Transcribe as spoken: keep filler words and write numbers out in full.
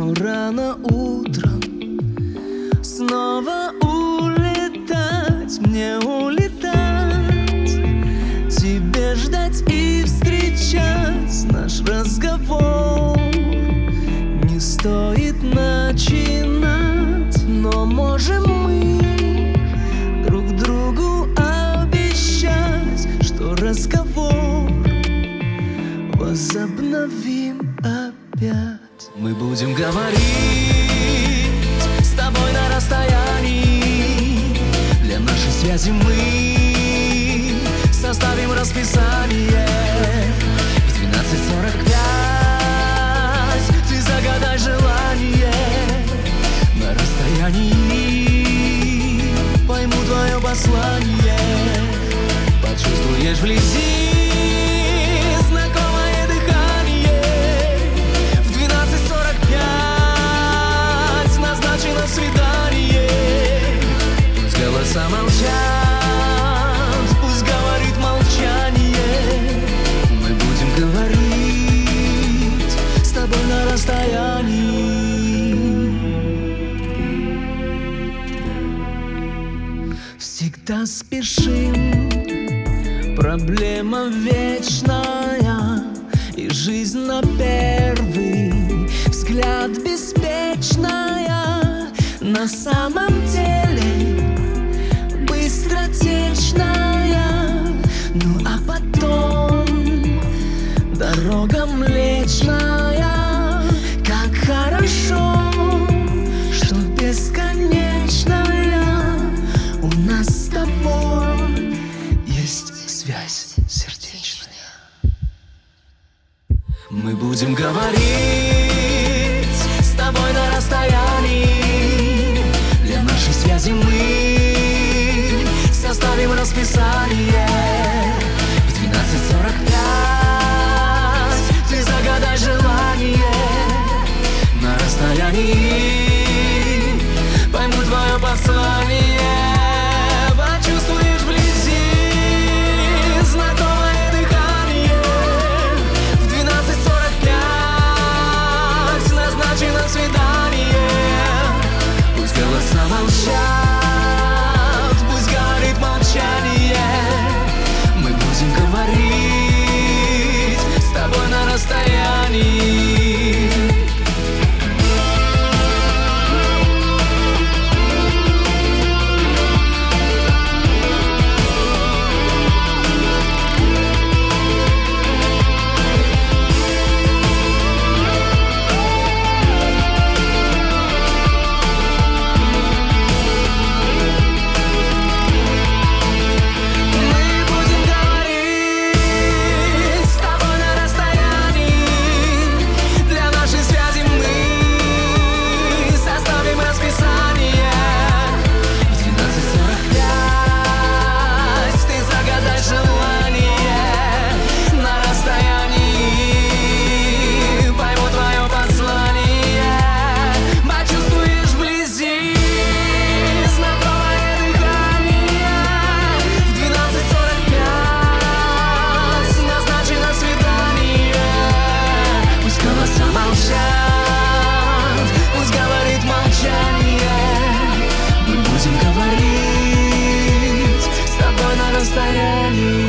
Но рано утром снова улетать, мне улетать, тебе ждать и встречать. Наш разговор не стоит начинать, но можем мы друг другу обещать, что разговор возобновим опять. Мы будем говорить с тобой на расстоянии. Для нашей связи мы составим расписание. В двенадцать сорок пять ты загадай желание. На расстоянии пойму твое послание. Почувствуешь вблизи знакомое дыхание. В двенадцать сорок пять назначено свидание. Пусть голоса молчат, пусть говорит молчание. Мы будем говорить с тобой на расстоянии. Всегда спешим, проблема вечная, и жизнь на первый взгляд беспечная. На самом деле быстротечная. Ну а потом дорога млечная. Как хорошо, что бесконечная. У нас с тобой есть связь сердечная. Мы будем говорить с тобой на расстоянии. Для нашей связи мы составим расписание. В двенадцать сорок пять ты загадай желание. На расстоянии пойму твое послание. Почувствуешь вблизи знакомое дыхание. В двенадцать сорок пять назначено свидание. Пусть голоса молчат, пусть говорит молчание. Мы будем говорить с тобой на расстоянии. Пусть говорит молчание. Мы будем говорить с тобой на расстоянии.